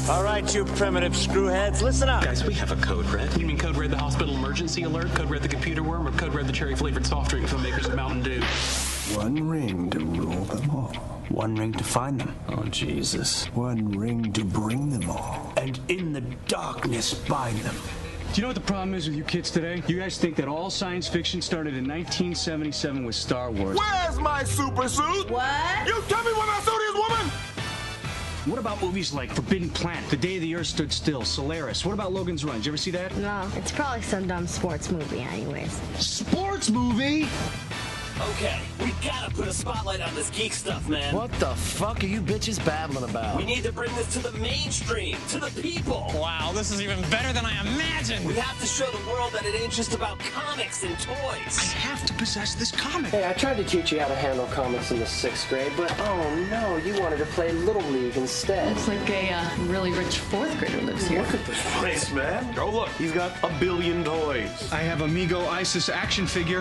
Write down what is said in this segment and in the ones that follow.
All right, you primitive screwheads, listen up. Guys, we have a code red. You mean code red the hospital emergency alert, code red the computer worm, or code red the cherry-flavored soft drink from makers of Mountain Dew? One ring to rule them all. One ring to find them. Oh, Jesus. One ring to bring them all. And in the darkness bind them. Do you know what the problem is with you kids today? You guys think that all science fiction started in 1977 with Star Wars. Where's my super suit? What? You tell me where my suit is, woman! What about movies like Forbidden Planet, The Day the Earth Stood Still, Solaris? What about Logan's Run? Did you ever see that? No, it's probably some dumb sports movie anyways. Sports movie? Okay, we gotta put a spotlight on this geek stuff, man. What the fuck are you bitches babbling about? We need to bring this to the mainstream, to the people. Wow, this is even better than I imagined. We have to show the world that it ain't just about comics and I toys. have to possess this comic. Hey, I tried to teach you how to handle comics in the 6th grade, but oh no, you wanted to play Little League instead. Looks like a really rich 4th grader lives here. Look at this place, man. Oh, look, he's got a billion toys. I have Amigo Isis action figure.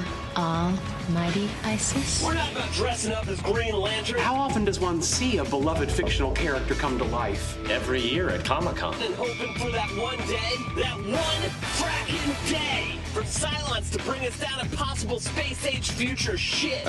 Mighty ISIS? We're not about dressing up as Green Lantern. How often does one see a beloved fictional character come to life? Every year at Comic-Con. And hoping for that one day, that one fracking day, for Cylons to bring us down impossible space-age future shit.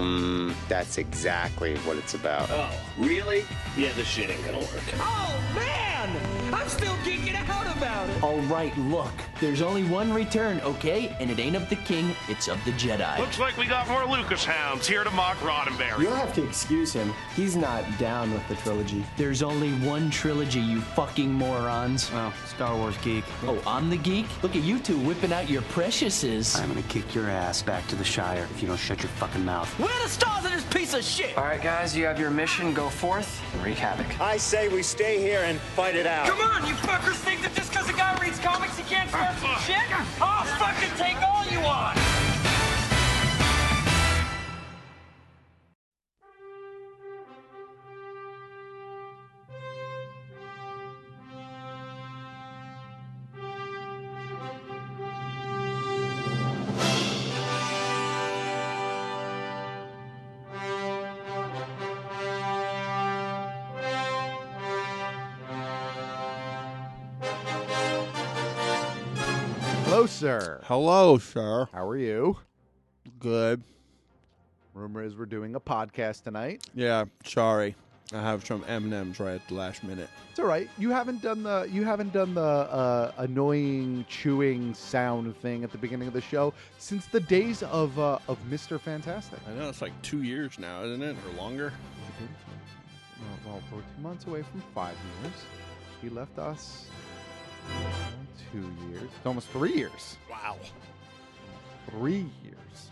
That's exactly what it's about. Oh, really? Yeah, this shit ain't gonna work. Oh, man! I'm still geeking out about it. All right, look. There's only one return, okay? And it ain't of the king, it's of the Jedi. Looks like we got more Lucas hounds here to mock Roddenberry. You'll have to excuse him. He's not down with the trilogy. There's only one trilogy, you fucking morons. Oh, Star Wars geek. Oh, I'm the geek? Look at you two whipping out your preciouses. I'm gonna kick your ass back to the Shire if you don't shut your fucking mouth. Where are the stars in this piece of shit? All right, guys, you have your mission. Go forth and wreak havoc. I say we stay here and fight it out. Come on, you fuckers think that just because a guy reads comics he can't start some shit? I'll fucking take all you want! Hello, sir. Hello, sir. How are you? Good. Rumor is we're doing a podcast tonight. Yeah, sorry. I have some M&Ms right at the last minute. It's all right. You haven't done the annoying chewing sound thing at the beginning of the show since the days of Mr. Fantastic. I know it's like 2 years now, isn't it, or longer? Well, we're 2 months away from 5 years. He left us 2 years. It's almost 3 years. Wow. 3 years.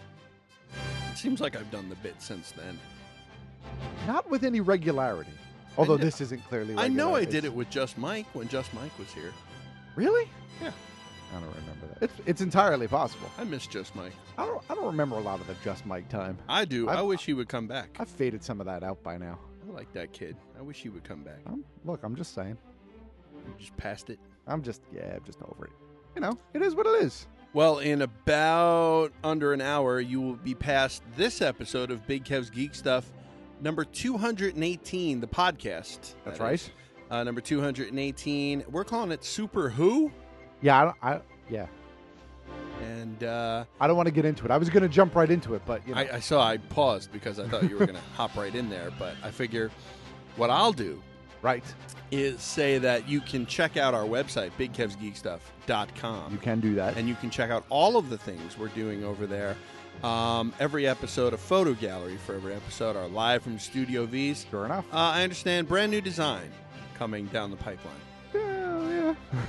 It seems like I've done the bit since then. Not with any regularity. Although this isn't clearly regular. I know I did it with Just Mike when Just Mike was here. Really? Yeah. I don't remember that. It's entirely possible. I miss Just Mike. I don't remember a lot of the Just Mike time. I do. I wish he would come back. I've faded some of that out by now. I like that kid. I wish he would come back. Look, I'm just saying. You just passed it. I'm just over it. You know, it is what it is. Well, in about under an hour, you will be past this episode of Big Kev's Geek Stuff, number 218, the podcast. That's right. Number 218. We're calling it Super Who? Yeah, yeah. And I don't want to get into it. I was going to jump right into it, but you know. I paused because I thought you were going to hop right in there, but I figure what I'll do is say that you can check out our website, BigKevsGeekStuff.com. You can do that. And you can check out all of the things we're doing over there. Every episode, a photo gallery for every episode, our live from Studio V's. Sure enough. I understand brand new design coming down the pipeline. Yeah.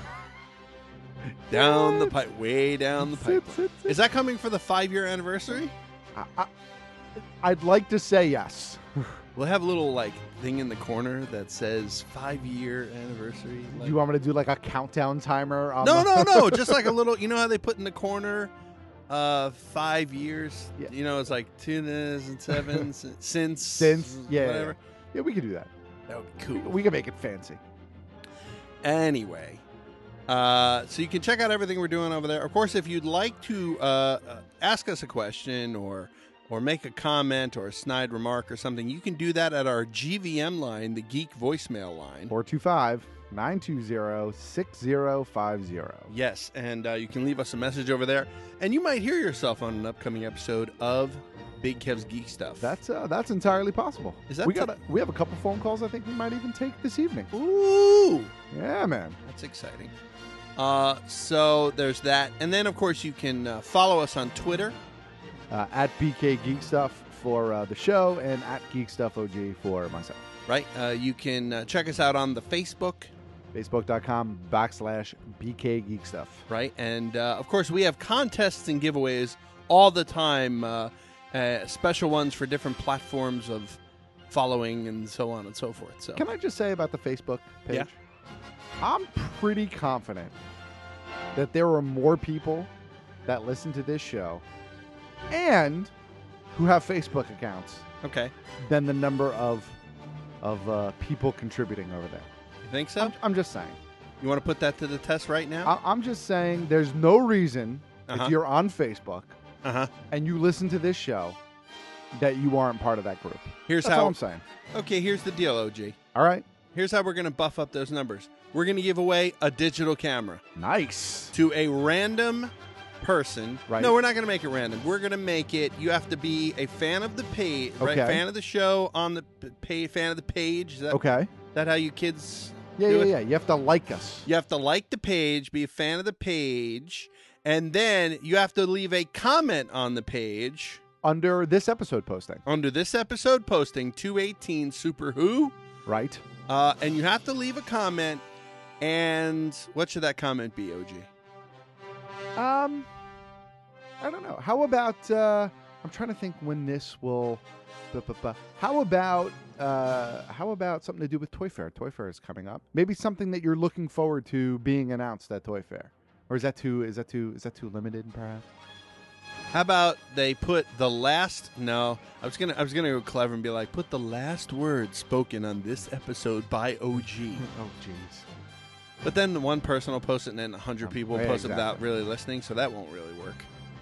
Down the pipe, way down the pipeline. Is that coming for the 5-year anniversary? I'd like to say yes. We'll have a little thing in the corner that says 5-year anniversary. You want me to do like a countdown timer? No. Just like a little. You know how they put in the corner, 5 years. Yeah. You know, it's like 2007 since. Whatever. Yeah, we could do that. That would be cool. We can make it fancy. Anyway, so you can check out everything we're doing over there. Of course, if you'd like to ask us a question or make a comment or a snide remark or something, you can do that at our GVM line, the Geek voicemail line. 425 920-6050. Yes, and you can leave us a message over there, and you might hear yourself on an upcoming episode of Big Kev's Geek Stuff. That's entirely possible. Is that we have a couple phone calls I think we might even take this evening. Ooh! Yeah, man. That's exciting. So there's that. And then, of course, you can follow us on Twitter. At BK Geek Stuff for the show, and at Geek Stuff OG for myself. Right. You can check us out on the Facebook. Facebook.com/BK Geek Stuff. Right. And, of course, we have contests and giveaways all the time. Special ones for different platforms of following and so on and so forth. So can I just say about the Facebook page? Yeah. I'm pretty confident that there are more people that listen to this show and who have Facebook accounts. Okay. Than the number of people contributing over there. You think so? I'm just saying. You want to put that to the test right now? I'm just saying there's no reason if you're on Facebook and you listen to this show that you aren't part of that group. That's all I'm saying. Okay, here's the deal, OG. All right. Here's how we're going to buff up those numbers. We're going to give away a digital camera. Nice. To a random person. Right. No, we're not going to make it random. We're going to make it, you have to be a fan of the page, right? Okay. Fan of the show, on the fan of the page. Is that, okay. Is that how you kids Yeah. You have to like us. You have to like the page, be a fan of the page, and then you have to leave a comment on the page. Under this episode posting. Under this episode posting, 218 Super Who. Right. And you have to leave a comment, and what should that comment be, OG? I don't know. How about, I'm trying to think when this will, how about something to do with Toy Fair? Toy Fair is coming up. Maybe something that you're looking forward to being announced at Toy Fair. Or is that too limited, perhaps? How about they put the last? No, I was gonna go clever and be like, put the last word spoken on this episode by OG. Oh, jeez. But then one person will post it, and then 100 people will post it without really listening, so that won't really work.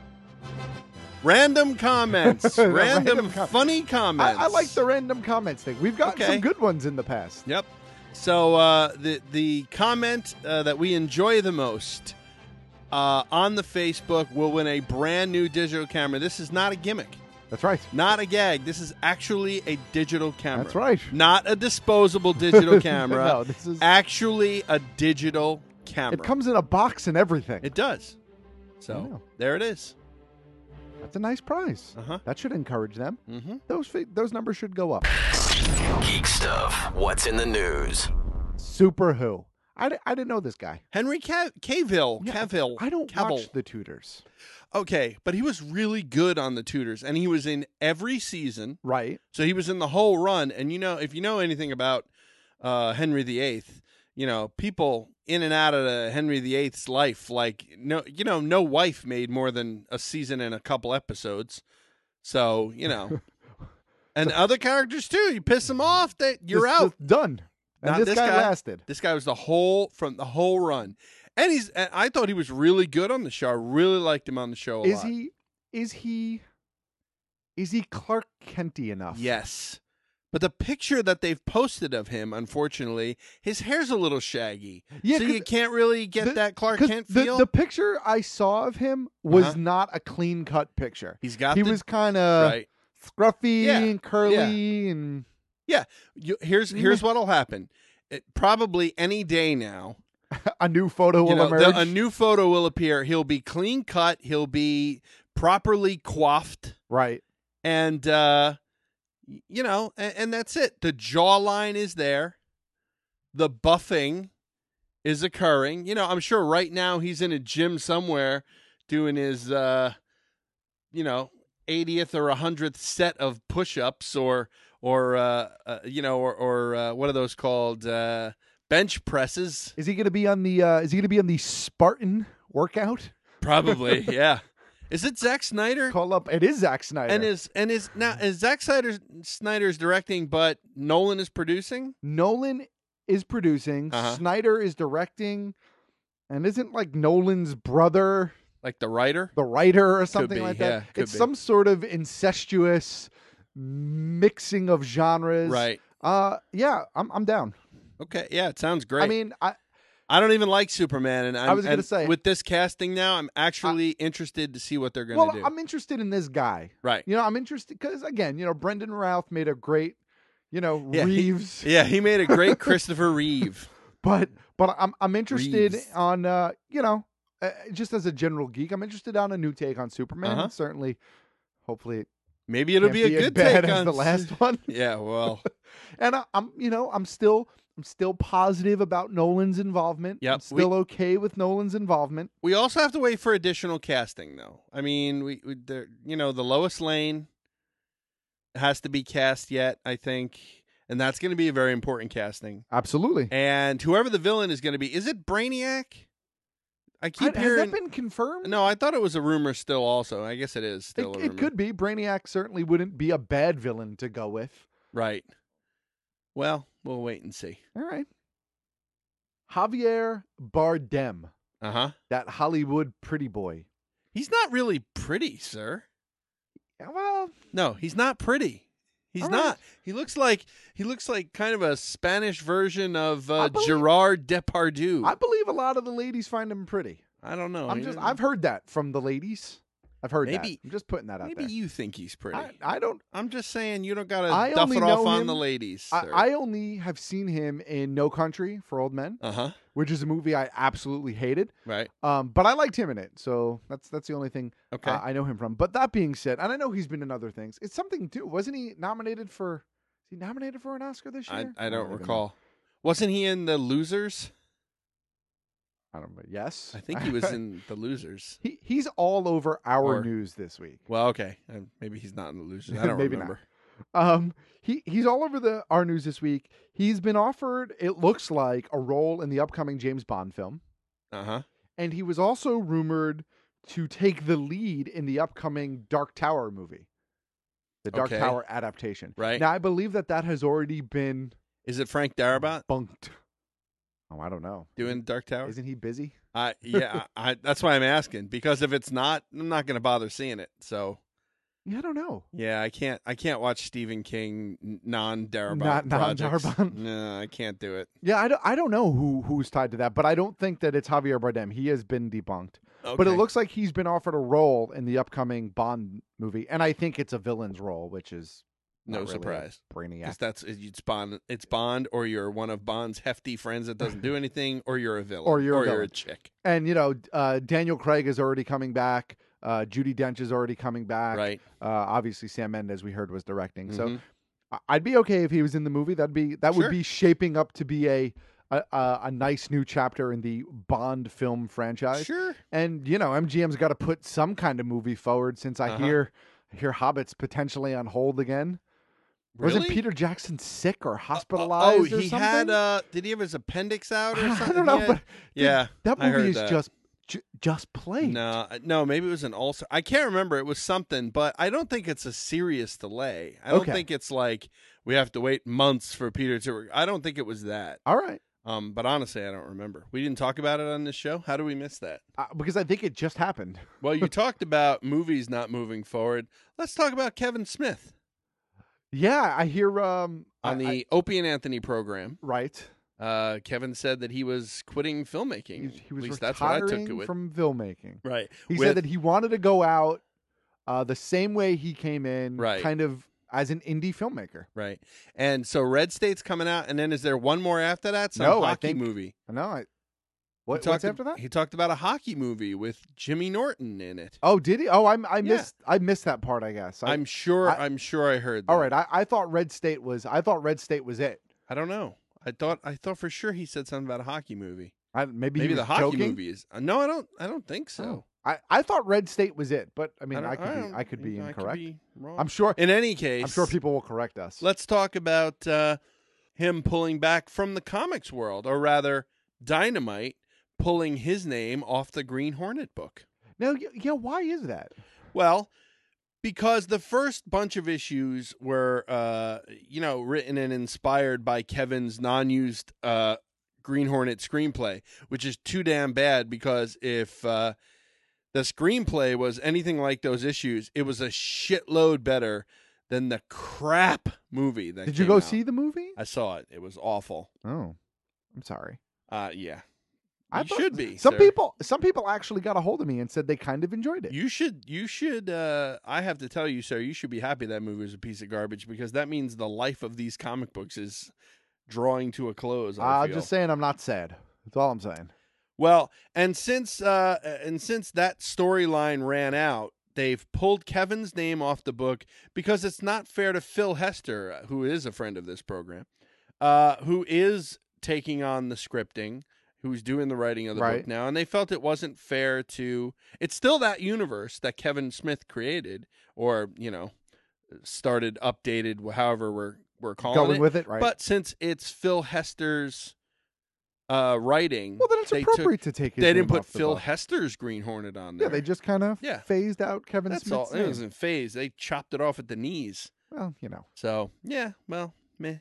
Random comments, random funny comments. I like the random comments thing. We've gotten some good ones in the past. Yep. So the comment that we enjoy the most. On the Facebook will win a brand new digital camera. This is not a gimmick. That's right. Not a gag. This is actually a digital camera. That's right. Not a disposable digital camera. No, this is actually a digital camera. It comes in a box and everything. It does. So there it is. That's a nice prize. That should encourage them. Mm-hmm. Those numbers should go up. Geek Stuff. What's in the news? Super Who. I didn't know this guy. Henry Cavill. Yeah, Cavill. I don't Cavill. watch The Tudors. Okay, but he was really good on The Tudors, and he was in every season. Right. So he was in the whole run, and if you know anything about Henry VIII, people in and out of Henry VIII's life, like no wife made more than a season and a couple episodes. So and other characters too. You piss them off, you're out. Done. And this guy lasted. This guy was the whole run, and I thought he was really good on the show. I really liked him on the show a lot. Is he Clark Kenty enough? Yes, but the picture that they've posted of him, unfortunately, his hair's a little shaggy. Yeah, so you can't really get that Clark Kent feel. The picture I saw of him was not a clean cut picture. He was kind of scruffy and curly and. Yeah, here's what'll happen. Probably any day now, a new photo will emerge. A new photo will appear. He'll be clean cut. He'll be properly coiffed. Right. And and that's it. The jawline is there. The buffing is occurring. I'm sure right now he's in a gym somewhere doing his 80th or 100th set of push-ups or what are those called? Bench presses. Is he going to be on the Spartan workout? Probably, yeah. Is it Zack Snyder? Call up. It is Zack Snyder. And is Zack Snyder's directing, but Nolan is producing? Nolan is producing. Snyder is directing, and isn't like Nolan's brother like the writer? The writer or something like that. Yeah, it's some sort of incestuous mixing of genres. Right. Yeah, I'm down. Okay, yeah, it sounds great. I mean, I don't even like Superman, and I was going to say, with this casting now, I'm actually interested to see what they're going to do. I'm interested in this guy. Right. You know, I'm interested because, again, you know, Brendan Routh made a great, you know, Reeves. He made a great Christopher Reeve. But I'm interested Reeves. on, you know, just as a general geek, I'm interested on a new take on Superman. Certainly, hopefully, maybe it'll can't be a good as bad take as on the last one. Yeah, well, and I'm still positive about Nolan's involvement. Yep, I'm still okay with Nolan's involvement. we also have to wait for additional casting, though. I mean, the Lois Lane has to be cast yet, I think, and that's going to be a very important casting. Absolutely. And whoever the villain is going to be, is it Brainiac? I keep hearing. Has that been confirmed? No, I thought it was a rumor still. Also, I guess it is still a rumor. It could be. Brainiac certainly wouldn't be a bad villain to go with. Right. Well, we'll wait and see. All right. Javier Bardem. That Hollywood pretty boy. He's not really pretty, sir. Yeah, well, no, he's not pretty. He's not. He looks like kind of a Spanish version of Gerard Depardieu. I believe a lot of the ladies find him pretty. I don't know. I've heard that from the ladies. I've heard that. I'm just putting that out there. Maybe you think he's pretty. I don't. I'm just saying you don't got to duff it off on the ladies. Sir. I only have seen him in No Country for Old Men, which is a movie I absolutely hated. Right. But I liked him in it, so that's the only thing Okay. I know him from. But that being said, and I know he's been in other things. It's something too. Wasn't he nominated for? Is he nominated for an Oscar this year? I don't recall. Wasn't he in The Losers? I don't know. Yes. I think he was in The Losers. He's all over our news this week. Well, okay. Maybe he's not in The Losers. I don't Maybe remember. Not. He's all over our news this week. He's been offered, it looks like, a role in the upcoming James Bond film. And he was also rumored to take the lead in the upcoming Dark Tower movie. The Dark Tower adaptation. Right. Now, I believe that has already been... Is it Frank Darabont? Bunked. Oh, I don't know. Doing Dark Tower? Isn't he busy? Yeah, that's why I'm asking. Because if it's not, I'm not going to bother seeing it. So, yeah, I don't know. Yeah, I can't watch Stephen King non-Darabont projects. Non-Darabont. No, I can't do it. Yeah, I don't know who's tied to that, but I don't think that it's Javier Bardem. He has been debunked. Okay. But it looks like he's been offered a role in the upcoming Bond movie, and I think it's a villain's role, which is no really surprise. Brainiac. Because it's Bond, or you're one of Bond's hefty friends that doesn't do anything, or you're a villain, or you're a chick. And Daniel Craig is already coming back. Judi Dench is already coming back. Right. Obviously, Sam Mendes, we heard, was directing. So I'd be okay if he was in the movie. That would be shaping up to be a nice new chapter in the Bond film franchise. Sure. And MGM's got to put some kind of movie forward since I hear Hobbit's potentially on hold again. Really? Wasn't Peter Jackson sick or hospitalized? He something? had. Did he have his appendix out or something? I don't know, but yeah, that I heard movie is that. just played. No, maybe it was an ulcer. I can't remember. It was something, but I don't think it's a serious delay. I don't think it's like we have to wait months for Peter to. I don't think it was that. All right. But honestly, I don't remember. We didn't talk about it on this show. How do we miss that? Because I think it just happened. Well, you talked about movies not moving forward. Let's talk about Kevin Smith. Yeah, I hear on the Opie and Anthony program. Right. Kevin said that he was quitting filmmaking. He was At least that's what I took to it. From filmmaking. Right. He said that he wanted to go out the same way he came in, right. kind of as an indie filmmaker. Right. And so Red State's coming out, and then is there one more after that? Some hockey movie. No, what's after that? He talked about a hockey movie with Jimmy Norton in it. Oh, did he? Oh, I missed that part, I guess. I'm sure I heard that. All right, I thought Red State was it. I don't know. I thought for sure he said something about a hockey movie. Maybe the hockey movie is. No, I don't think so. Oh. I thought Red State was it, but I mean, I could be incorrect. I could be wrong. I'm sure. In any case, I'm sure people will correct us. Let's talk about him pulling back from the comics world, or rather, Dynamite pulling his name off the Green Hornet book. Now, yeah, why is that? Well, because the first bunch of issues were, written and inspired by Kevin's non-used Green Hornet screenplay, which is too damn bad because if the screenplay was anything like those issues, it was a shitload better than the crap movie that Did you go see the movie? I saw it. It was awful. Oh. I'm sorry. Yeah. I You thought should be. Some sir. people actually got a hold of me and said they kind of enjoyed it. You should. I have to tell you, sir. You should be happy that movie was a piece of garbage because that means the life of these comic books is drawing to a close. I'm just saying, I'm not sad. That's all I'm saying. Well, and since that storyline ran out, they've pulled Kevin's name off the book because it's not fair to Phil Hester, who is a friend of this program, who is taking on the scripting, who's doing the writing of the book now, and they felt it wasn't fair to. It's still that universe that Kevin Smith created, or started, updated, however we're calling Going it. with it, right? But since it's Phil Hester's writing, Well, then it's appropriate to take his They name didn't put off the Phil book. Hester's Green Hornet on there. Yeah, they just kind of phased out Kevin That's Smith's all. name. It wasn't phased. They chopped it off at the knees. Well, So yeah, well, meh.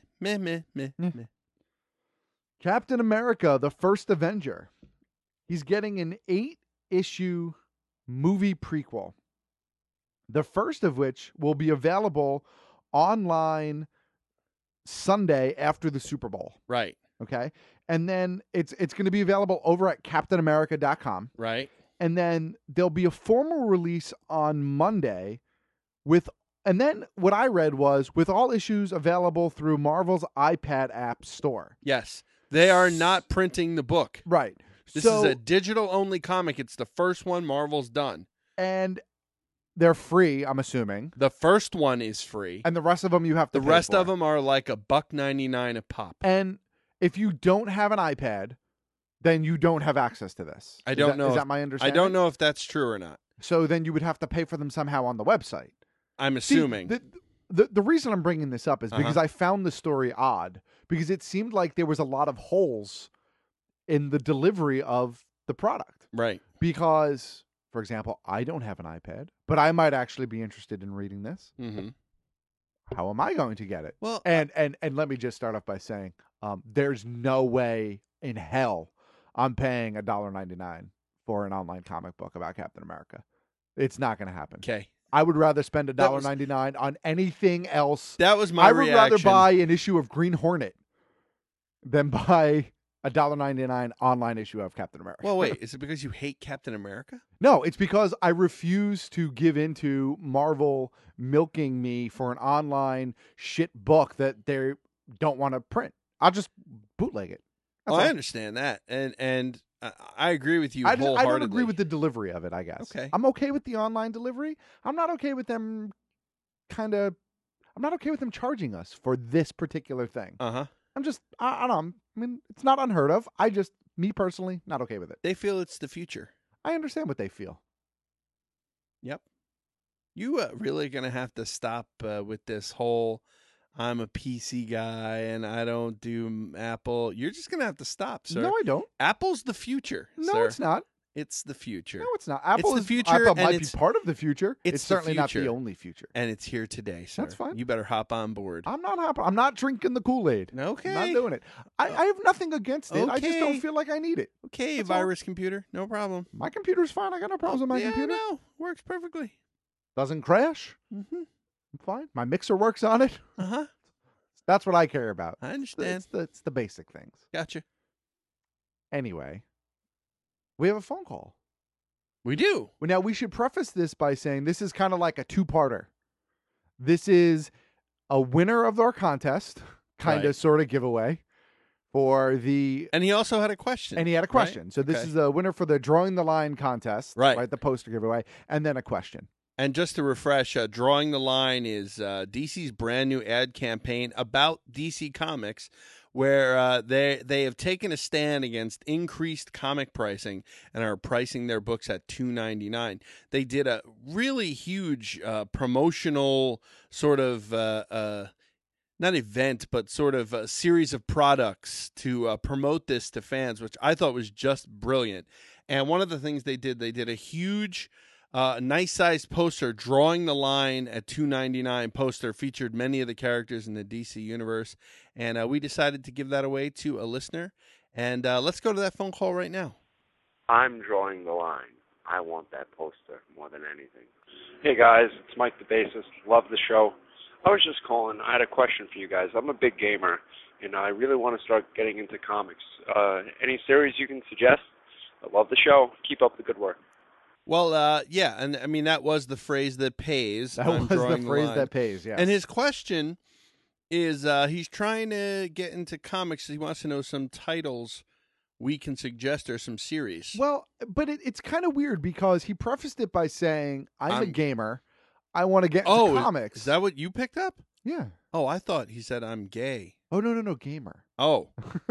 Captain America, the First Avenger. He's getting an 8-issue movie prequel. The first of which will be available online Sunday after the Super Bowl. Right. Okay. And then it's going to be available over at CaptainAmerica.com. Right. And then there'll be a formal release on Monday and then what I read was with all issues available through Marvel's iPad app store. Yes. They are not printing the book. Right. This So- is a digital-only comic. It's the first one Marvel's done. And they're free, I'm assuming. The first one is free. And the rest of them you have to The pay rest for. of them are like $1.99 a pop. And if you don't have an iPad, then you don't have access to this. I don't know. Is if- that my understanding? I don't know if that's true or not. So then you would have to pay for them somehow on the website. I'm See, assuming. the reason I'm bringing this up is because Uh-huh. I found the story odd because it seemed like there was a lot of holes in the delivery of the product. Right. Because, for example, I don't have an iPad, but I might actually be interested in reading this. Mm-hmm. How am I going to get it? Well, and let me just start off by saying, there's no way in hell I'm paying $1.99 for an online comic book about Captain America. It's not going to happen. Okay. I would rather spend $1.99 on anything else. That was my I would rather reaction. buy an issue of Green Hornet than buy $1.99 online issue of Captain America. Well, wait. Is it because you hate Captain America? No, it's because I refuse to give into Marvel milking me for an online shit book that they don't want to print. I'll just bootleg it. That's Oh, I all. understand that, and I agree with you I wholeheartedly. don't agree with the delivery of it, I guess. Okay. I'm okay with the online delivery. I'm not okay with them I'm not okay with them charging us for this particular thing. Uh-huh. I don't know. I mean, it's not unheard of. Me personally, not okay with it. They feel it's the future. I understand what they feel. Yep. You really going to have to stop with this whole I'm a PC guy and I don't do Apple. You're just going to have to stop, sir. No, I don't. Apple's the future, No, sir. it's not. It's the future. No, it's not. Apple it's the future, Apple and might it's, be part of the future. It's the certainly not the future. only future. And it's here today, sir. That's fine. You better hop on board. I'm not happy. I'm not drinking the Kool-Aid. Okay. I'm not doing it. I have nothing against it. I just don't Okay. feel like I need it. Okay, That's all. virus computer. No problem. My computer's fine. I got no problems with my yeah, computer. no. Works perfectly. Doesn't crash. Mm-hmm. I'm fine. My mixer works on it. Uh-huh. That's what I care about. I understand. It's the basic things. Gotcha. Anyway, we have a phone call. We do. Well, now, we should preface this by saying this is kind of like a two-parter. This is a winner of our contest, kind of Right. sort of giveaway for the... And he also had a question. And he had a question. Right? So this Okay. is the winner for the Drawing the Line contest, Right. The poster giveaway, and then a question. And just to refresh, Drawing the Line is DC's brand new ad campaign about DC Comics, where they have taken a stand against increased comic pricing and are pricing their books at $2.99. They did a really huge promotional sort of not event, but sort of a series of products to promote this to fans, which I thought was just brilliant. And one of the things they did a huge nice-sized poster, Drawing the Line at $2.99 poster, featured many of the characters in the DC universe, and we decided to give that away to a listener. And let's go to that phone call right now. I'm drawing the line. I want that poster more than anything. Hey guys, it's Mike the Bassist. Love the show. I was just calling. I had a question for you guys. I'm a big gamer, and I really want to start getting into comics. Any series you can suggest? I love the show. Keep up the good work. Well, yeah, and I mean that was the phrase that pays. That was the phrase that pays, yes. And his question is he's trying to get into comics. He wants to know some titles we can suggest or some series. Well, but it's kind of weird because he prefaced it by saying, I'm a gamer. I want to get into comics. Is that what you picked up? Yeah. Oh, I thought he said I'm gay. Oh, no, gamer. Oh.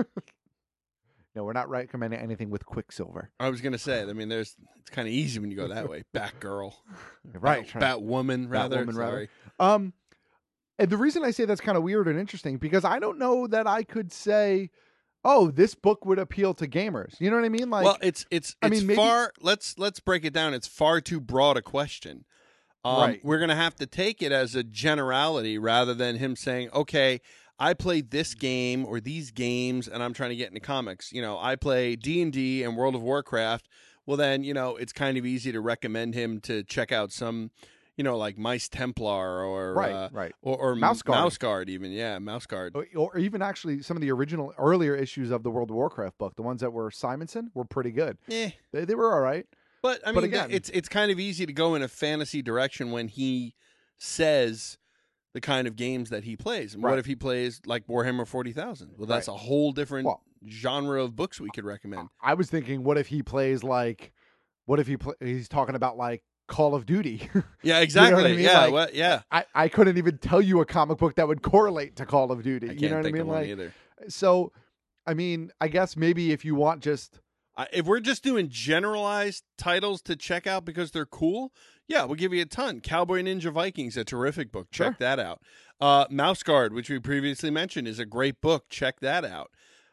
No, we're not recommending anything with Quicksilver. I was going to say, I mean, it's kind of easy when you go that way. Batgirl. Right. Batwoman, rather. Batwoman, Sorry. rather. And the reason I say that's kind of weird and interesting, because I don't know that I could say, oh, this book would appeal to gamers. You know what I mean? Like, well, it's maybe, far. Let's break it down. It's far too broad a question. Right. We're going to have to take it as a generality rather than him saying, okay, I played this game or these games and I'm trying to get into comics. You know, I play D&D and World of Warcraft. Well, then, you know, it's kind of easy to recommend him to check out some, you know, like Mice Templar or right. or Mouse Guard. Mouse Guard even. Yeah, Mouse Guard. Or even actually some of the original earlier issues of the World of Warcraft book, the ones that were Simonson, were pretty good. Yeah. They were all right. But I mean, again, it's kind of easy to go in a fantasy direction when he says the kind of games that he plays. And what if he plays like Warhammer 40,000? Well, that's a whole different genre of books we could recommend. I was thinking, what if he plays like, he's talking about like Call of Duty? Yeah, exactly. You know what I mean? Yeah, like, yeah. I couldn't even tell you a comic book that would correlate to Call of Duty. I can't you know what think I mean? of one Like, either. So, I mean, I guess maybe if you want just... if we're just doing generalized titles to check out because they're cool, yeah, we'll give you a ton. Cowboy Ninja Vikings, a terrific book. Check that out. Mouse Guard, which we previously mentioned, is a great book. Check that out.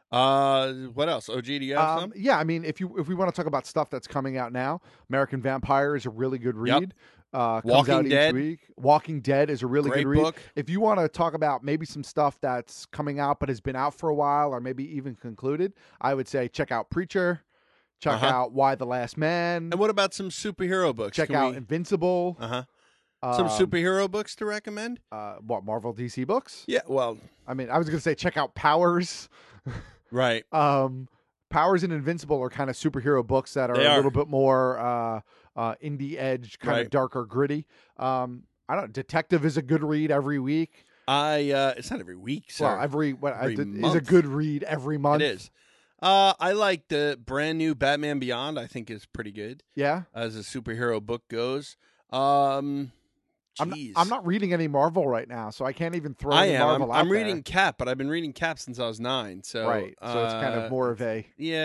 What else? OG, do you have some? Yeah, I mean, if we want to talk about stuff that's coming out now, American Vampire is a really good read. Comes Walking out Dead. each week. Walking Dead is a really Great good read. book. If you want to talk about maybe some stuff that's coming out but has been out for a while or maybe even concluded, I would say check out Preacher. Check out Why the Last Man. And what about some superhero books? Check out Invincible. Some superhero books to recommend? What, Marvel DC books? Yeah, well, I mean, I was going to say check out Powers. Right. Powers and Invincible are kind of superhero books that are a little bit more indie edge, kind of darker, gritty. I don't. Detective is a good read every week. It's not every week, sir. Well, every month. is a good read every month. It is. I like the brand new Batman Beyond. I think is pretty good. Yeah, as a superhero book goes. I'm not reading any Marvel right now, so I can't even throw any Marvel out I'm there. reading Cap, but I've been reading Cap since I was 9. So right, so it's kind of more of a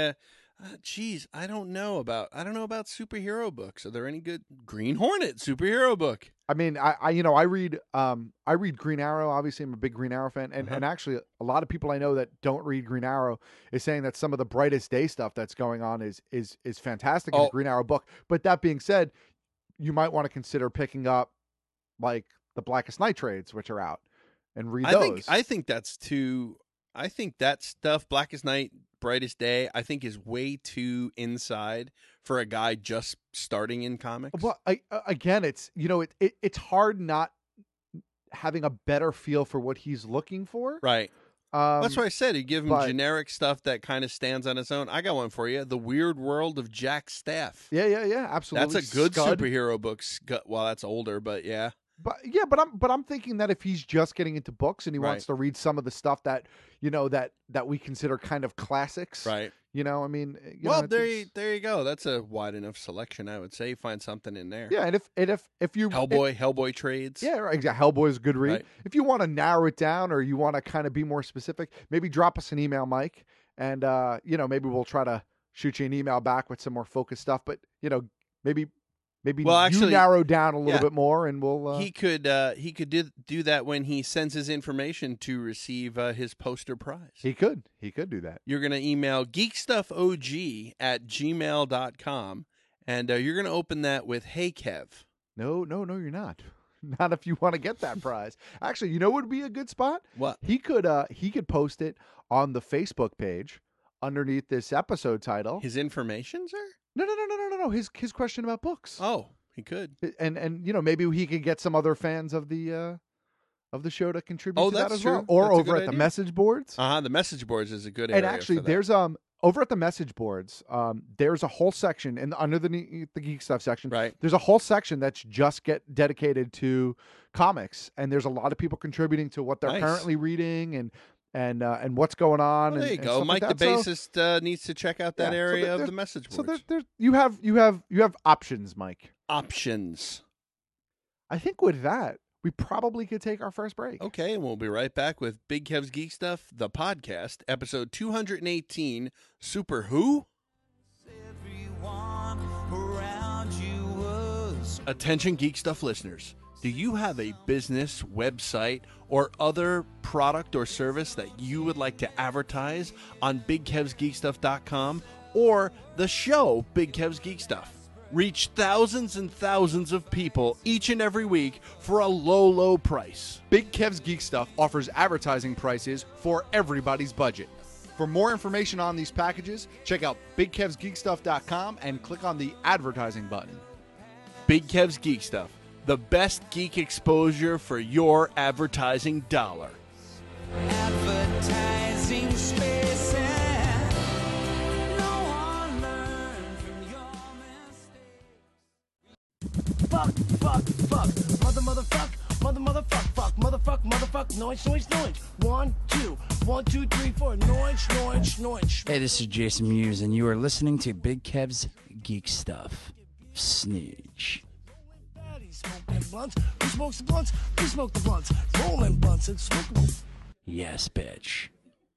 I don't know about superhero books. Are there any good Green Hornet superhero book? I mean, I read Green Arrow. Obviously, I'm a big Green Arrow fan, and actually, a lot of people I know that don't read Green Arrow is saying that some of the Brightest Day stuff that's going on is fantastic in the Green Arrow book. But that being said, you might want to consider picking up like the Blackest Night trades, which are out, and read those. I think that stuff, Blackest Night, Brightest Day, I think is way too inside for a guy just starting in comics. Well, again, it's it's hard not having a better feel for what he's looking for. Right. That's why I said you give him but- generic stuff that kind of stands on its own. I got one for you: The Weird World of Jack Staff. Yeah, absolutely. That's a good Scud. superhero book. Well, that's older, but yeah. But I'm thinking that if he's just getting into books and he wants to read some of the stuff that that we consider kind of classics, right? I mean, there you go. That's a wide enough selection, I would say. You find something in there. Yeah, and if you Hellboy trades. Yeah, right, exactly. Hellboy is a good read. Right. If you want to narrow it down or you want to kind of be more specific, maybe drop us an email, Mike, and maybe we'll try to shoot you an email back with some more focused stuff. But maybe you narrow down a little bit more, and we'll. He could do that when he sends his information to receive his poster prize. He could do that. You're going to email geekstuffog@gmail.com, and you're going to open that with "Hey Kev." No, you're not. Not if you want to get that prize. Actually, you know what would be a good spot? What? He could post it on the Facebook page underneath this episode title. His information, sir? No. His question about books. Oh, he could. And maybe he could get some other fans of the of the show to contribute Oh, to that that's as true. well, or That's a over good at the idea. message boards. The message boards is a good area. And actually, for that. there's over at the message boards, there's a whole section under the geek stuff section. Right. There's a whole section that's just dedicated to comics, and there's a lot of people contributing to what they're Nice. currently reading and what's going on. Well, there you and go. stuff Mike, like the that. So- bassist, needs to check out that Yeah, so area of there- the message So boards. there's you have options, Mike. Options. I think with that, we probably could take our first break. Okay, and we'll be right back with Big Kev's Geek Stuff, the podcast, episode 218, Super Who? Attention Geek Stuff listeners. Do you have a business, website, or other product or service that you would like to advertise on BigKevsGeekStuff.com or the show Big Kev's Geek Stuff? Reach thousands and thousands of people each and every week for a low, low price. Big Kev's Geek Stuff offers advertising prices for everybody's budget. For more information on these packages, check out BigKevsGeekStuff.com and click on the advertising button. Big Kev's Geek Stuff, the best geek exposure for your advertising dollar. Advertising space and Motherfuck, noise. 1, 2, 1, 2, 3, 4, noise. Hey, this is Jason Mewes, and you are listening to Big Kev's Geek Stuff. Sneege. Smoking blunts. Who smokes the blunts? We smoke the blunts. Rolling blunts and smoking. Yes, bitch.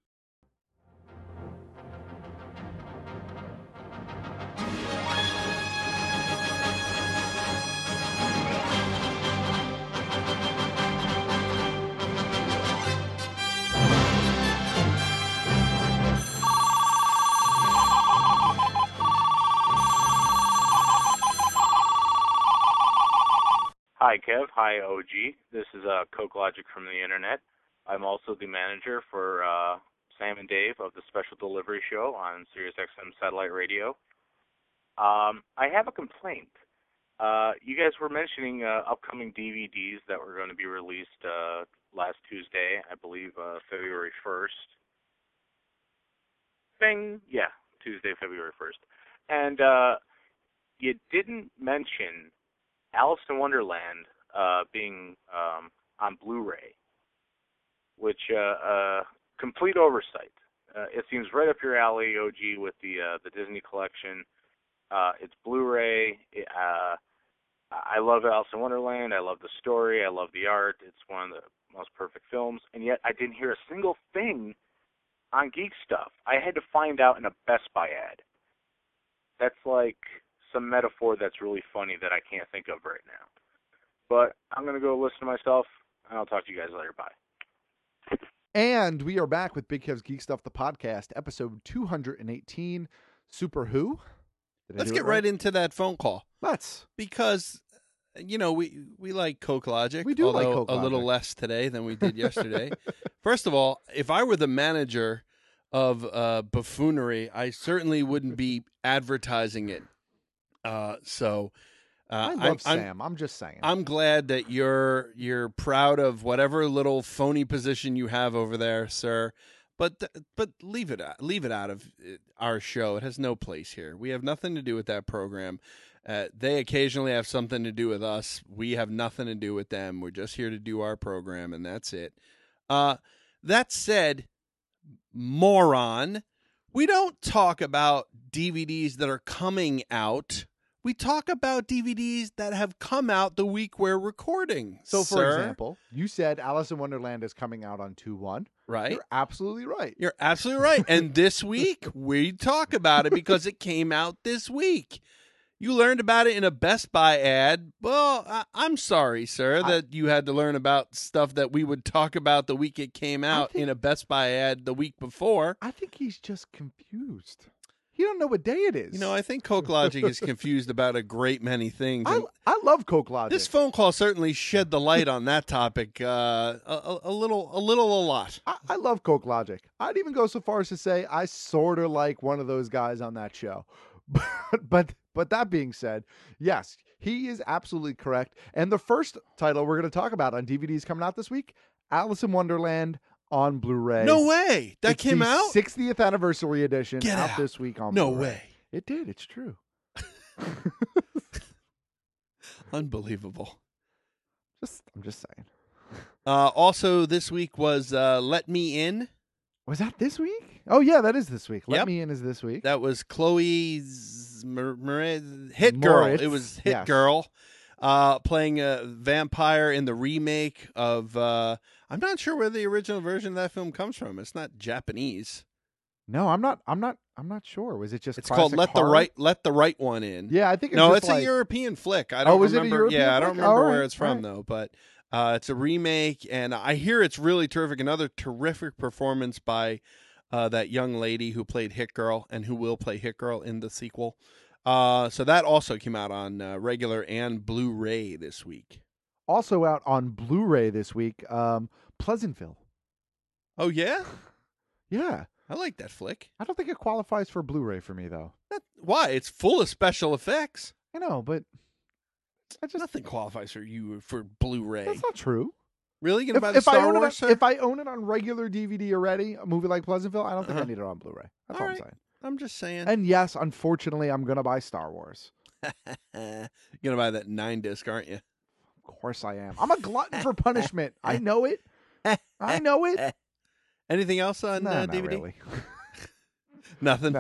Hi, Kev. Hi, OG. This is Coke Logic from the internet. I'm also the manager for Sam and Dave of the Special Delivery Show on SiriusXM Satellite Radio. I have a complaint. You guys were mentioning upcoming DVDs that were going to be released last Tuesday, I believe February 1st. Bing! Yeah, Tuesday, February 1st. And you didn't mention Alice in Wonderland being on Blu-ray, which complete oversight. It seems right up your alley, OG, with the Disney collection. It's Blu-ray. I love Alice in Wonderland. I love the story. I love the art. It's one of the most perfect films, and yet I didn't hear a single thing on Geek Stuff. I had to find out in a Best Buy ad. That's like some metaphor that's really funny that I can't think of right now. But I'm going to go listen to myself, and I'll talk to you guys later. Bye. And we are back with Big Kev's Geek Stuff, the podcast, episode 218, Super Who? Let's get right into that phone call. Let's. Because, you know, we like Coke Logic. We do like although Coke a little Logic. less today than we did yesterday. First of all, if I were the manager of buffoonery, I certainly wouldn't be advertising it. I love Sam. I'm just saying. I'm glad that you're proud of whatever little phony position you have over there, sir. But leave it out of our show. It has no place here. We have nothing to do with that program. They occasionally have something to do with us. We have nothing to do with them. We're just here to do our program, and that's it. That said, moron, we don't talk about DVDs that are coming out. We talk about DVDs that have come out the week we're recording. So, for sir. example, you said Alice in Wonderland is coming out on 2/1. Right. You're absolutely right. You're absolutely right. And this week, we talk about it because it came out this week. You learned about it in a Best Buy ad. Well, I'm sorry, sir, that you had to learn about stuff that we would talk about the week it came out in a Best Buy ad the week before. I think he's just confused. He don't know what day it is. You know, I think Coke Logic is confused about a great many things. I love Coke Logic. This phone call certainly shed the light on that topic a lot. I love Coke Logic. I'd even go so far as to say I sort of like one of those guys on that show. But that being said, yes, he is absolutely correct. And the first title we're going to talk about on DVDs coming out this week, Alice in Wonderland on Blu-ray. No way. That It's came the out? 60th anniversary edition Get out out. this week on No Blu-ray. way. It did. It's true. Unbelievable. I'm just saying. Also, this week was Let Me In. Was that this week? Oh, yeah, that is this week. Let Yep. Me In is this week. That was Chloe's Hit Girl. Moritz, It was Hit yes. Girl playing a vampire in the remake of. I'm not sure where the original version of that film comes from. It's not Japanese. No, I'm not sure. Was it just It's called classic Let horror? the Right One In. Yeah, I think it's no, just it's like- a European flick. I Oh, don't is it a remember. European Yeah, I don't flick? remember All where right, it's from all right. though. But it's a remake, and I hear it's really terrific. Another terrific performance by that young lady who played Hit Girl and who will play Hit Girl in the sequel. So that also came out on regular and Blu-ray this week. Also out on Blu-ray this week, Pleasantville. Oh yeah, Yeah. I like that flick. I don't think it qualifies for Blu-ray for me, though. Why? It's full of special effects. I know, but Nothing qualifies for you for Blu-ray. that's not true. Really? You gonna buy the Star own Wars? it, sir? if I own it on regular DVD already, a movie like Pleasantville, I don't think I need it on Blu-ray. That's all I'm saying. I'm just saying. And yes, unfortunately, I'm going to buy Star Wars. You're gonna buy that 9-disc, aren't you? Of course I am. I'm a glutton for punishment. I know it. I know it. Anything else on No, not DVD? really. Nothing.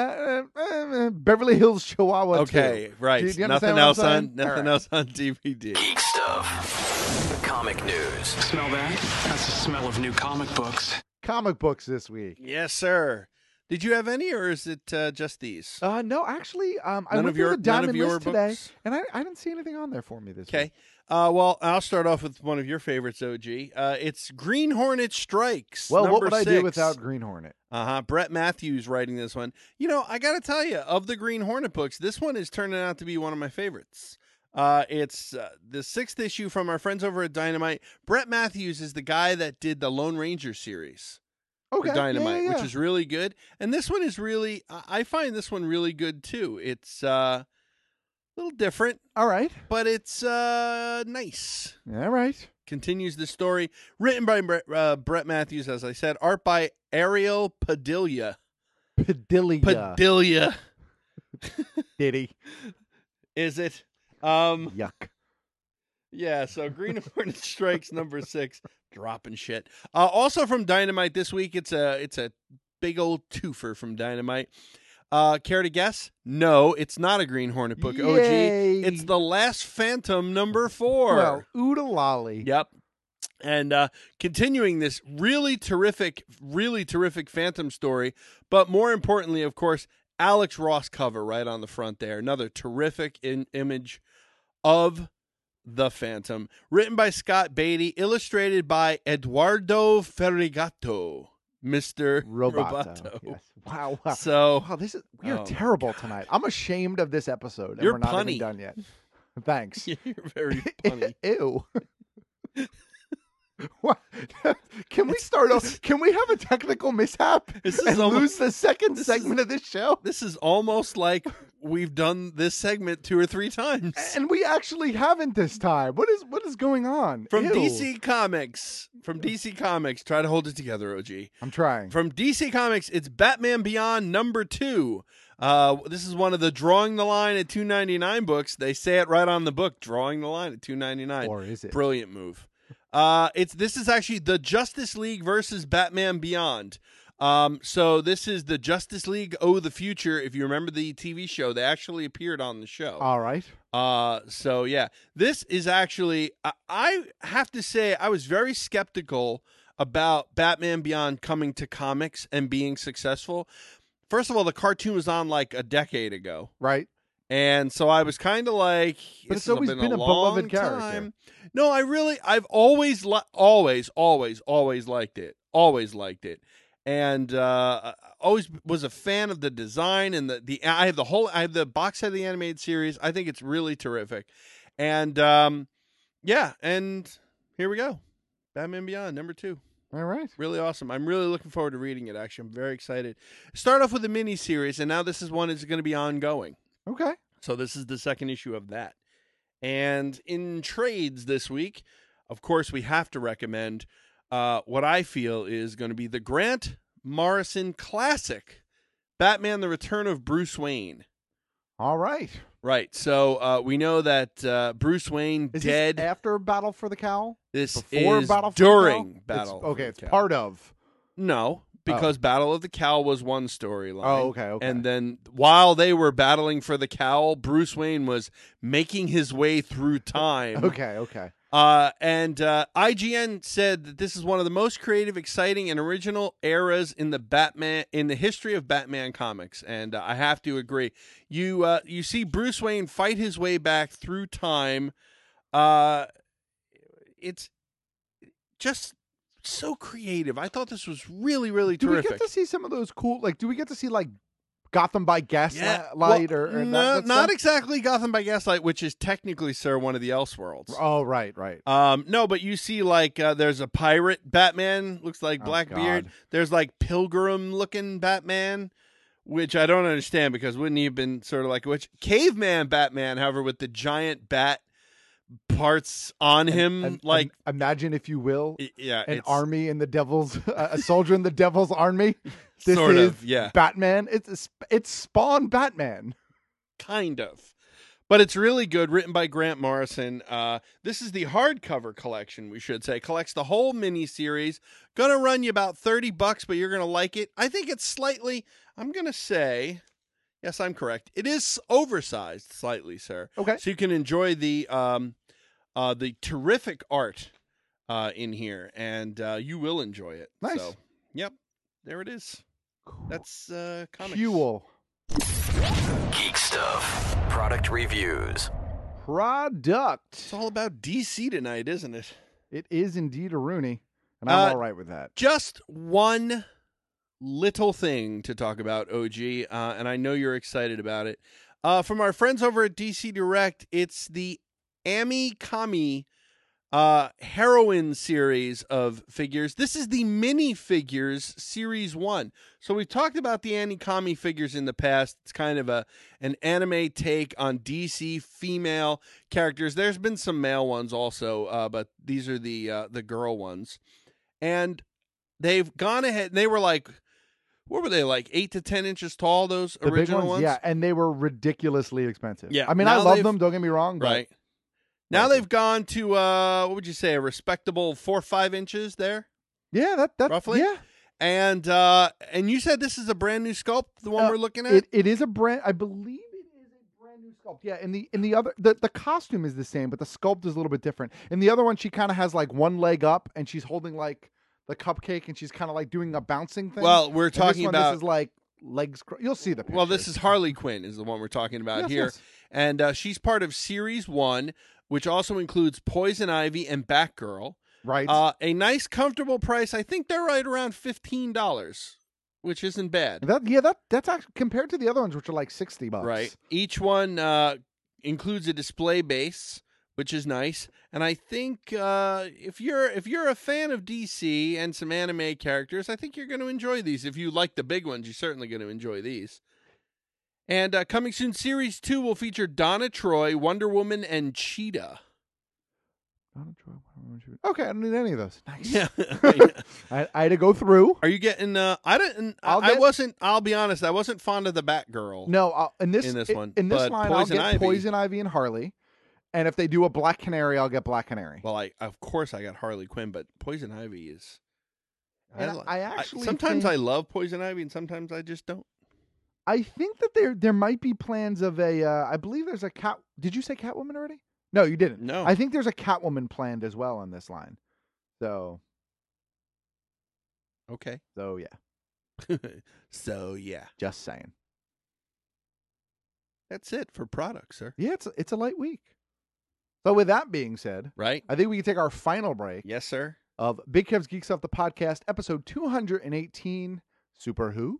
Beverly Hills Chihuahua 2. Okay, right. Do you Nothing understand what I'm else saying? on. Nothing All right. else on DVD. Geek stuff. Comic news. Smell that? That's the smell of new comic books. Comic books this week. Yes, sir. Did you have any, or is it just these? No, actually, I None went of through your- the Diamond none of your list today, books? and I didn't see anything on there for me this Okay. week. Well, I'll start off with one of your favorites, OG. It's Green Hornet Strikes. Well, what number would I 6. do without Green Hornet? Brett Matthews writing this one. You know, I got to tell you, of the Green Hornet books, this one is turning out to be one of my favorites. It's the 6th issue from our friends over at Dynamite. Brett Matthews is the guy that did the Lone Ranger series. Okay, for Dynamite, yeah. which is really good. And this one is really, I find this one really good too. It's a little different. All right. But it's nice. All right. Continues the story. Written by Brett Matthews, as I said. Art by Ariel Padilla. Padilla. Diddy. Is it? Yuck. Yeah, so Green Hornet Strikes number 6, dropping shit. Also from Dynamite this week, it's a big old twofer from Dynamite. Care to guess? No, it's not a Green Hornet book. Yay. OG, it's The Last Phantom number 4. Well, oodle lolly. Yep. And continuing this really terrific Phantom story, but more importantly, of course, Alex Ross cover right on the front there. Another terrific image of the Phantom. Written by Scott Beatty, illustrated by Eduardo Ferrigato, Mr. Roboto. Yes. Wow. So, we are terrible tonight. I'm ashamed of this episode. And You're we're not punny. even done yet. Thanks. You're very funny. Ew. What? Can we start off? Can we have a technical mishap and lose the second segment of this show? This is almost like we've done this segment 2 or 3 times. And we actually haven't this time. What is going on? From Ew. DC Comics. Try to hold it together, OG. I'm trying. From DC Comics, it's Batman Beyond number 2. This is one of the Drawing the Line at $2.99 books. They say it right on the book, Drawing the Line at $2.99. Or is it? Brilliant move. This is actually the Justice League versus Batman Beyond. So this is the Justice League the Future. If you remember the TV show, they actually appeared on the show. All right. So yeah, this is actually, I have to say, I was very skeptical about Batman Beyond coming to comics and being successful. First of all, the cartoon was on like a decade ago. Right. And so I was kind of like, But it's always been a beloved character. No, I've always liked it. Always liked it. And always was a fan of the design and I have the box set of the animated series. I think it's really terrific. And yeah, and here we go. Batman Beyond number 2. All right. Really awesome. I'm really looking forward to reading it, actually. I'm very excited. Start off with a mini-series, and now this is one that's going to be ongoing. Okay. So this is the second issue of that. And in trades this week, of course, we have to recommend what I feel is going to be the Grant Morrison classic, Batman: The Return of Bruce Wayne. All right. Right. So we know that Bruce Wayne Is dead. this after Battle for the Cowl? This Before is Battle for during the Cowl? Battle. It's part of. No, because Battle of the Cowl was one storyline. Oh, okay. And then while they were battling for the Cowl, Bruce Wayne was making his way through time. Okay. And IGN said that this is one of the most creative, exciting, and original eras in the history of Batman comics. And I have to agree. You see Bruce Wayne fight his way back through time. It's just so creative. I thought this was really, really Do we terrific. get to see some of those cool, do we get to see Gotham by Gaslight or no, that not stuff? exactly Gotham by Gaslight, which is technically, sir, one of the Elseworlds. Oh, right. No, but you see there's a pirate Batman, looks like Blackbeard. God. There's Pilgrim looking Batman, which I don't understand because wouldn't he have been sort of like caveman Batman, however, with the giant bat parts on him, imagine, if you will, yeah, an army in the devil's a soldier in the devil's army. This Sort is of, yeah. Batman. It's Spawn Batman. Kind of. But it's really good, written by Grant Morrison. This is the hardcover collection, we should say. Collects the whole miniseries. Gonna run you about $30, but you're gonna like it. I think it's slightly, I'm gonna say, yes, I'm correct. It is oversized slightly, sir. Okay. So you can enjoy the terrific art in here, and you will enjoy it. Nice. So, yep, there it is. Cool. That's comics. Fuel. Geek stuff. Product reviews. Product. It's all about DC tonight, isn't it? It is indeed a Rooney, and I'm all right with that. Just one little thing to talk about, OG, and I know you're excited about it. From our friends over at DC Direct, it's the Ami Kami heroine series of figures. This is the minifigures series 1. So we've talked about the Ami Kami figures in the past. It's kind of an anime take on DC female characters. There's been some male ones also, but these are the girl ones. And they've gone ahead, and they were what were they, 8 to 10 inches tall, those The original big ones, ones? yeah, and they were ridiculously expensive. Yeah. I mean, Now I love they've- them, don't get me wrong, but Right. Now they've gone to, what would you say, a respectable 4 or 5 inches there? Yeah, that roughly? Yeah. And you said this is a brand new sculpt, the one we're looking at? It is a brand, I believe it is a brand new sculpt. Yeah, in the other, the costume is the same, but the sculpt is a little bit different. In the other one, she kind of has one leg up, and she's holding the cupcake, and she's kind of doing a bouncing thing. Well, we're And talking this one, about- This is legs. You'll see the picture. Well, this is Harley Quinn is the one we're talking about Yes, here. yes. And she's part of Series 1, which also includes Poison Ivy and Batgirl. Right. A nice, comfortable price. I think they're right around $15, which isn't bad. That's actually compared to the other ones, which are $60. Right. Each one includes a display base, which is nice. And I think if you're a fan of DC and some anime characters, I think you're going to enjoy these. If you like the big ones, you're certainly going to enjoy these. And coming soon, Series 2 will feature Donna Troy, Wonder Woman, and Cheetah. Okay, I don't need any of those. Nice. Yeah. I had to go through. Are you getting? I'll be honest. I wasn't fond of the Batgirl. No, in this one. In this but line, Poison I'll get Ivy. Poison Ivy and Harley. And if they do a Black Canary, I'll get Black Canary. Well, of course I got Harley Quinn, but Poison Ivy is. And I actually sometimes think- I love Poison Ivy, and sometimes I just don't. I think that there might be plans of I believe there's a cat. Did you say Catwoman already? No, you didn't. No. I think there's a Catwoman planned as well on this line. So. Okay. So yeah. So yeah. Just saying. That's it for products, sir. Yeah, it's a light week. So with that being said, right? I think we can take our final break. Yes, sir. Of Big Kev's Geek Stuff, the podcast, episode 218, Super Who?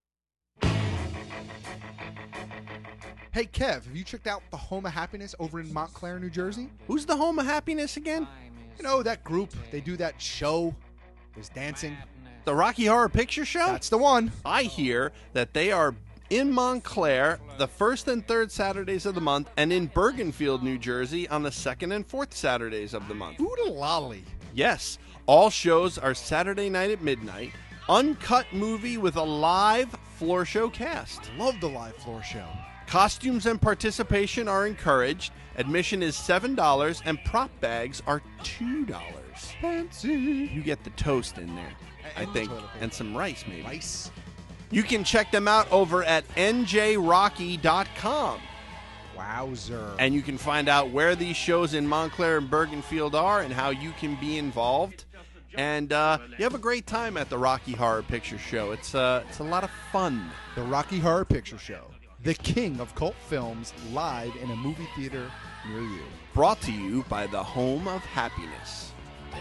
Hey, Kev, have you checked out the Home of Happiness over in Montclair, New Jersey? Who's the Home of Happiness again? You know, that group, they do that show There's dancing. The Rocky Horror Picture Show? That's the one. I hear that they are in Montclair the first and third Saturdays of the month, and in Bergenfield, New Jersey on the second and fourth Saturdays of the month. Oodalolly. Yes, all shows are Saturday night at midnight. Uncut movie with a live floor show cast. Love the live floor show. Costumes and participation are encouraged. Admission is $7 and prop bags are $2. Fancy. You get the toast in there, I think, toilet paper. and some rice maybe. Rice. You can check them out over at njrocky.com. Wowzer. And you can find out where these shows in Montclair and Bergenfield are and how you can be involved. And you have a great time at the Rocky Horror Picture Show. It's a lot of fun. The Rocky Horror Picture Show. The king of cult films, live in a movie theater near you. Brought to you by the Home of Happiness.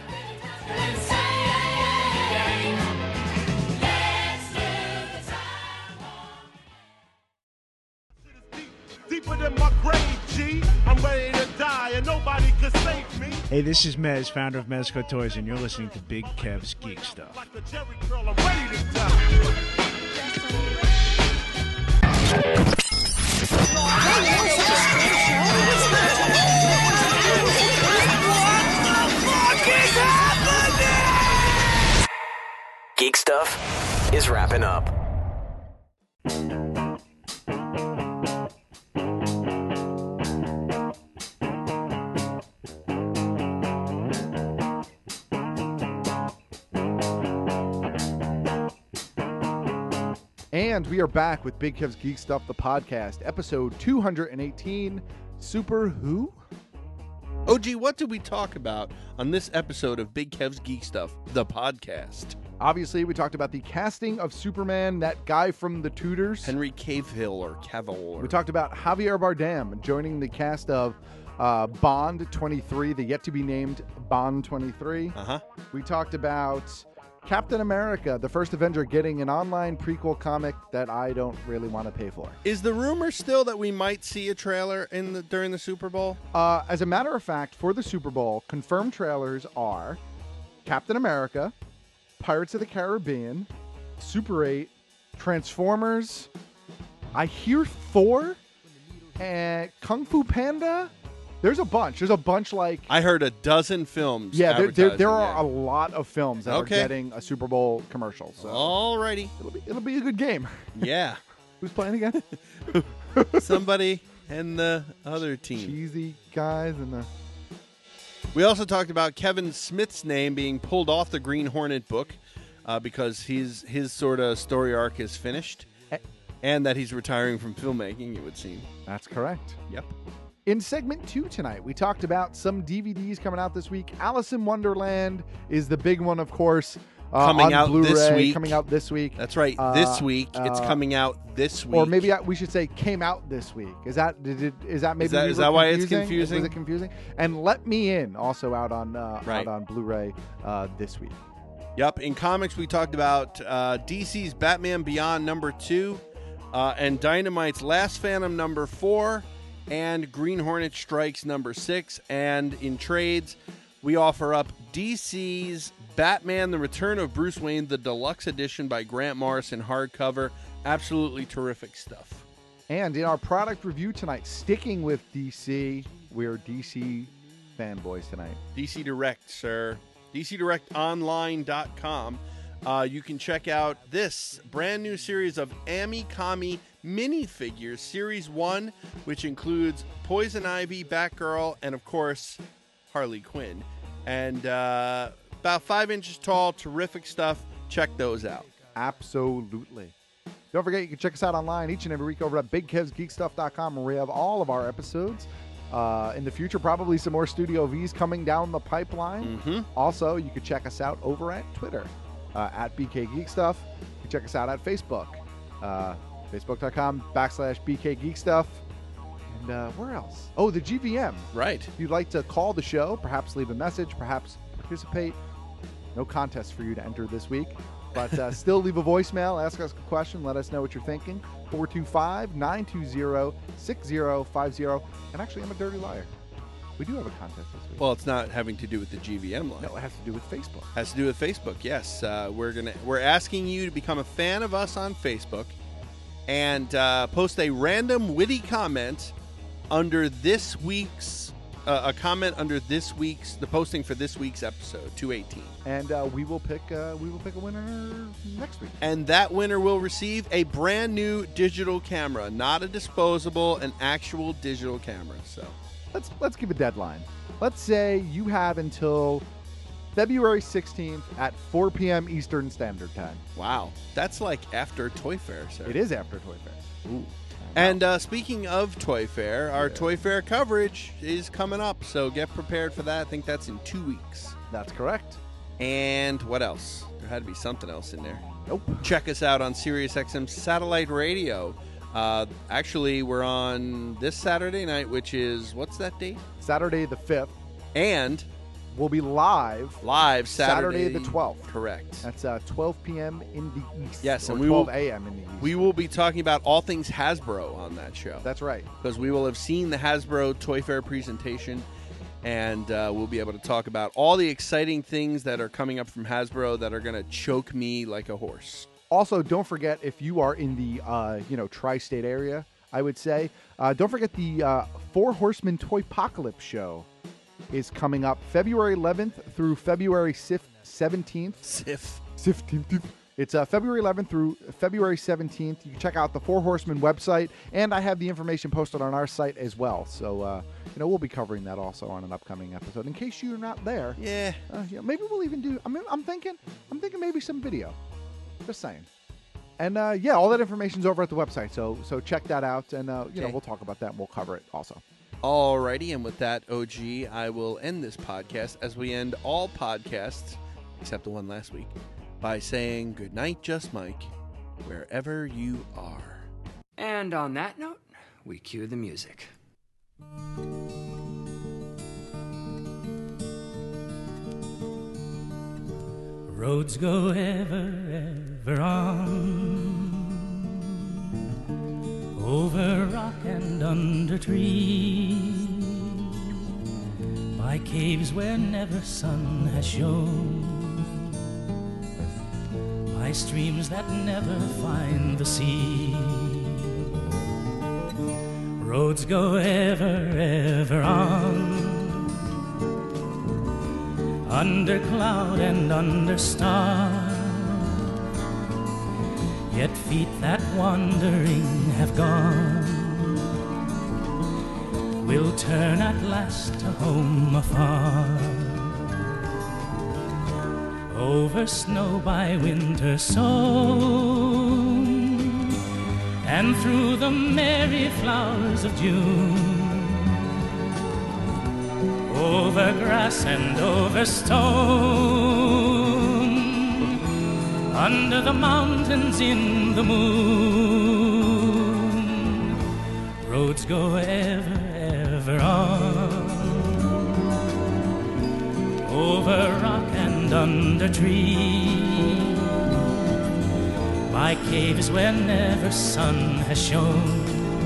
Deeper than my grave, G. I'm ready to die and nobody can save me. Hey, this is Mez, founder of Mezco Toys, and you're listening to Big Kev's Geek Stuff. Like a Jerry curl, I'm ready to die. Geek Stuff is wrapping up. And we are back with Big Kev's Geek Stuff, the podcast, episode 218, Super Who? OG, what did we talk about on this episode of Big Kev's Geek Stuff, the podcast? Obviously, we talked about the casting of Superman, that guy from The Tudors. Henry Cavill. We talked about Javier Bardem joining the cast of Bond 23, the yet-to-be-named Bond 23. Uh-huh. We talked about Captain America, the first Avenger, getting an online prequel comic that I don't really want to pay for. Is the rumor still that we might see a trailer during the Super Bowl? As a matter of fact, for the Super Bowl, confirmed trailers are Captain America, Pirates of the Caribbean, Super 8, Transformers, I hear Thor, and Kung Fu Panda. There's a bunch. There's a bunch like... I heard a dozen films. Yeah, there are a lot of films that are getting a Super Bowl commercial. So alrighty. It'll be a good game. Yeah. Who's playing again? Somebody and the other team. Cheesy guys and the... We also talked about Kevin Smith's name being pulled off the Green Hornet book because his sort of story arc is finished and that he's retiring from filmmaking, it would seem. That's correct. Yep. In segment 2 tonight, we talked about some DVDs coming out this week. Alice in Wonderland is the big one, of course. Coming out Blu-ray, this week. Coming out this week. That's right. This week. It's coming out this week. Or maybe we should say came out this week. Is that maybe is that why it's confusing? Was it confusing? And Let Me In also out on right. out on Blu-ray this week. Yep. In comics, we talked about DC's Batman Beyond #2 and Dynamite's Last Phantom #4 and Green Hornet Strikes #6. And in trades, we offer up DC's Batman, The Return of Bruce Wayne, the deluxe edition by Grant Morrison hardcover. Absolutely terrific stuff. And in our product review tonight, sticking with DC, we're DC fanboys tonight. DC Direct, sir. DCDirectOnline.com. You can check out this brand new series of Ami-Kami minifigures, Series 1, which includes Poison Ivy, Batgirl, and, of course, Harley Quinn. And about 5 inches tall, terrific stuff. Check those out. Absolutely. Don't forget, you can check us out online each and every week over at BigKevsGeekStuff.com, where we have all of our episodes. In the future, probably some more Studio Vs coming down the pipeline. Mm-hmm. Also, you can check us out over at Twitter, at BK Geek Stuff. You can check us out at Facebook, Facebook.com/BK Geek Stuff. And where else? Oh, the GVM. Right. If you'd like to call the show, perhaps leave a message, perhaps participate. No contest for you to enter this week. But still leave a voicemail, ask us a question, let us know what you're thinking. 425-920-6050. And actually, I'm a dirty liar. We do have a contest this week. Well, it's not having to do with the GVM line. No, it has to do with Facebook. Has to do with Facebook. Yes, we're asking you to become a fan of us on Facebook and post a random witty comment under this week's the posting for this week's episode 218. And we will pick a winner next week. And that winner will receive a brand new digital camera, not a disposable, an actual digital camera. So let's give a deadline. Let's say you have until February 16th at 4 p.m. Eastern Standard Time. Wow, that's like after Toy Fair, sir. It is after Toy Fair. Ooh. And speaking of Toy Fair, our Toy Fair coverage is coming up, so get prepared for that. I think that's in 2 weeks. That's correct. And what else? There had to be something else in there. Nope. Check us out on SiriusXM Satellite Radio. Actually, we're on this Saturday night, which is, what's that date? Saturday the 5th. And we'll be live Saturday the 12th. Correct. That's 12 p.m. in the East. Yes, and 12 a.m. in the East. We will be talking about all things Hasbro on that show. That's right. Because we will have seen the Hasbro Toy Fair presentation, and we'll be able to talk about all the exciting things that are coming up from Hasbro that are going to choke me like a horse. Also, don't forget, if you are in the tri-state area, I would say, don't forget the Four Horsemen Toypocalypse show is coming up February 11th through February 17th. It's February 11th through February 17th. You can check out the Four Horsemen website, and I have the information posted on our site as well. So, we'll be covering that also on an upcoming episode. In case you're not there, maybe we'll even do. I'm thinking maybe some video. Just saying. And all that information's over at the website. So check that out, and we'll talk about that and we'll cover it also. Alrighty, and with that, OG, I will end this podcast as we end all podcasts, except the one last week, by saying good night, Just Mike, wherever you are. And on that note, we cue the music. Roads go ever on, over rock and under trees, by caves where never sun has shone, by streams that never find the sea. Roads go ever on, under cloud and under star, yet feet that wandering have gone will turn at last to home afar. Over snow by winter sown, and through the merry flowers of June, over grass and over stone, under the mountains in the moon, roads go ever on, over rock and under tree, by caves where never sun has shone,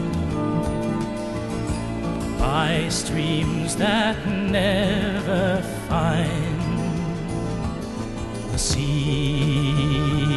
by streams that never find the sea.